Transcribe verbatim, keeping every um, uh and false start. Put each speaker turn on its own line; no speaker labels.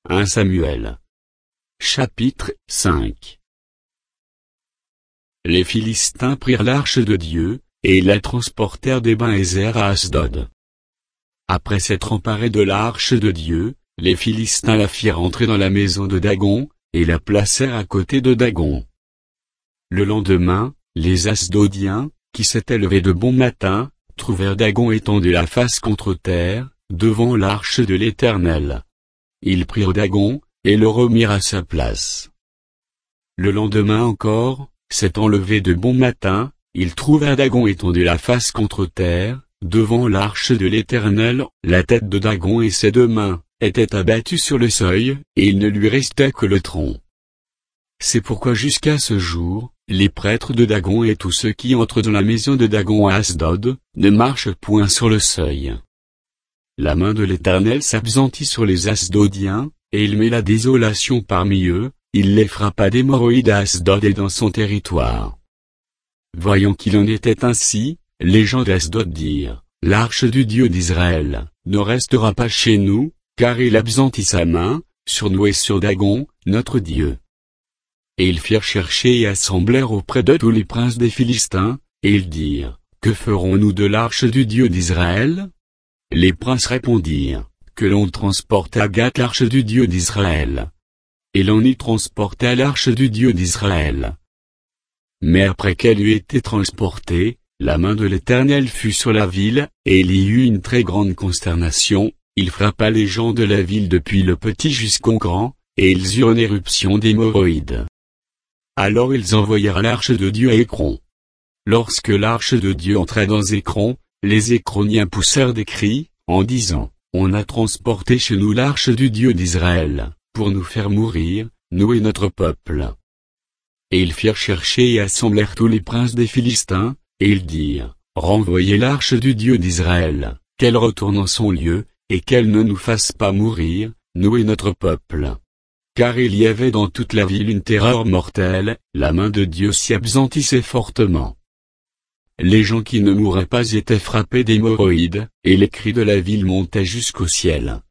un Samuel. Chapitre cinq. Les Philistins prirent l'arche de Dieu, et la transportèrent d'Ébénézer à Asdod. Après s'être emparés de l'arche de Dieu, les Philistins la firent entrer dans la maison de Dagon, et la placèrent à côté de Dagon. Le lendemain, les Asdodiens, qui s'étaient levés de bon matin, trouvèrent Dagon étendu la face contre terre, devant l'arche de l'Éternel. Ils prirent Dagon, et le remirent à sa place. Le lendemain encore, s'étant levés de bon matin, ils trouvèrent Dagon étendu la face contre terre, devant l'arche de l'Éternel. La tête de Dagon et ses deux mains étaient abattues sur le seuil, et il ne lui restait que le tronc. C'est pourquoi jusqu'à ce jour, les prêtres de Dagon et tous ceux qui entrent dans la maison de Dagon à Asdod, ne marchent point sur le seuil. La main de l'Éternel s'appesantit sur les Asdodiens, et il mit la désolation parmi eux, il les frappa d'hémorroïdes à Asdod et dans son territoire. Voyant qu'il en était ainsi, les gens d'Asdod dirent, « L'arche du Dieu d'Israël ne restera pas chez nous, car il appesantit sa main, sur nous et sur Dagon, notre Dieu. » Et ils firent chercher et assemblèrent auprès d'eux tous les princes des Philistins, et ils dirent, « Que ferons-nous de l'arche du Dieu d'Israël » Les princes répondirent, « Que l'on transporte à Gath l'arche du Dieu d'Israël. » Et l'on y transporta l'arche du Dieu d'Israël. Mais après qu'elle eut été transportée, la main de l'Éternel fut sur la ville, et il y eut une très grande consternation, il frappa les gens de la ville depuis le petit jusqu'au grand, et ils eurent une éruption d'hémorroïdes. Alors ils envoyèrent l'arche de Dieu à Écron. Lorsque l'arche de Dieu entra dans Écron, les Écroniens poussèrent des cris, en disant, « On a transporté chez nous l'arche du Dieu d'Israël, pour nous faire mourir, nous et notre peuple. » Et ils firent chercher et assemblèrent tous les princes des Philistins, et ils dirent, « Renvoyez l'arche du Dieu d'Israël, qu'elle retourne en son lieu, et qu'elle ne nous fasse pas mourir, nous et notre peuple. » Car il y avait dans toute la ville une terreur mortelle, la main de Dieu s'y appesantissait fortement. Les gens qui ne mouraient pas étaient frappés d'hémorroïdes, et les cris de la ville montaient jusqu'au ciel.